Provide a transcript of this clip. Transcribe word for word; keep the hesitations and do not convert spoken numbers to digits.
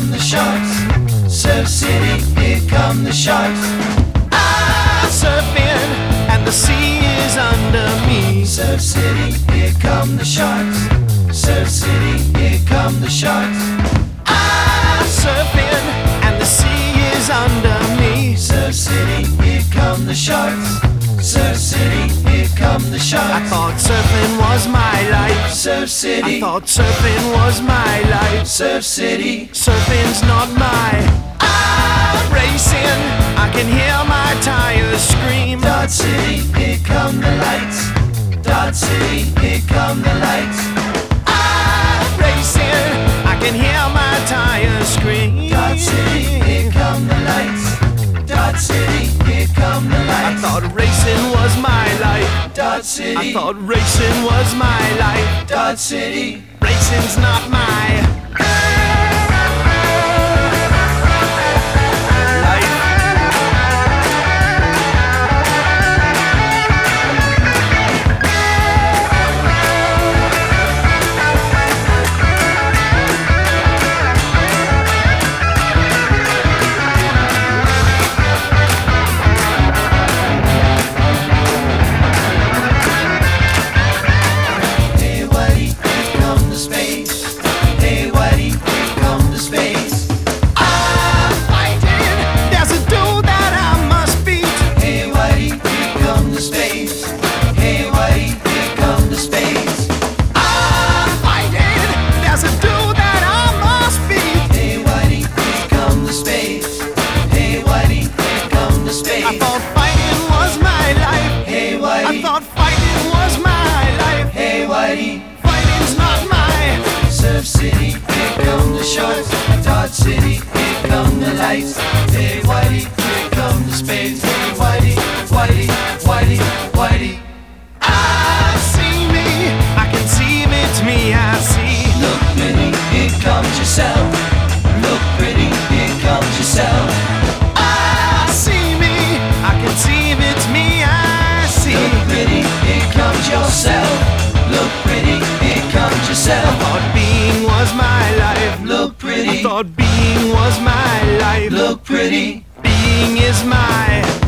come the sharks. Surf City, here come the sharks. I'm surfing and the sea is under me. Surf City, here come the sharks. Surf City, here come the sharks. I'm surfing and the sea is under me. Surf City, here come the sharks. Surf City, here come the sharks. I thought surfing was my life. Surf City, I thought surfing was my life. Surf City, Surfing's not my. I'm racing, I can hear my tires scream. Dart City, here come the lights. Dart City, here come the lights. I'm racing, I can hear my tires scream. Dart City, here come the lights. Dart City, here come the I lights. thought racing was my life. Dart City, I thought racing was my life. Dart City, Racing's not my life. hey Whitey, here come the space. Hey Whitey, here come the space. I'm fighting. There's a dude that I must beat. Hey Whitey, here come the space. Hey Whitey, here come the space. I'm fighting. There's a dude that I must beat. Hey Whitey, here come the space. Hey Whitey, here come the space. I thought fighting was my life. Hey I Whitey, thought fighting was my life. hey Whitey, Fighting's not my. Surf City, here come the sharks. Dart City, here come the lights. Hey Whitey, here come the spades. Hey Whitey, Whitey, Whitey, Whitey. I see me. I can see it's me. I see. Look pretty, here comes yourself. Look pretty, here comes yourself. I see me. I can see it's me. I see. Look pretty, here comes yourself. Look pretty, here comes I yourself. thought being was my life. Look I pretty, thought being was my life. look pretty. Being is my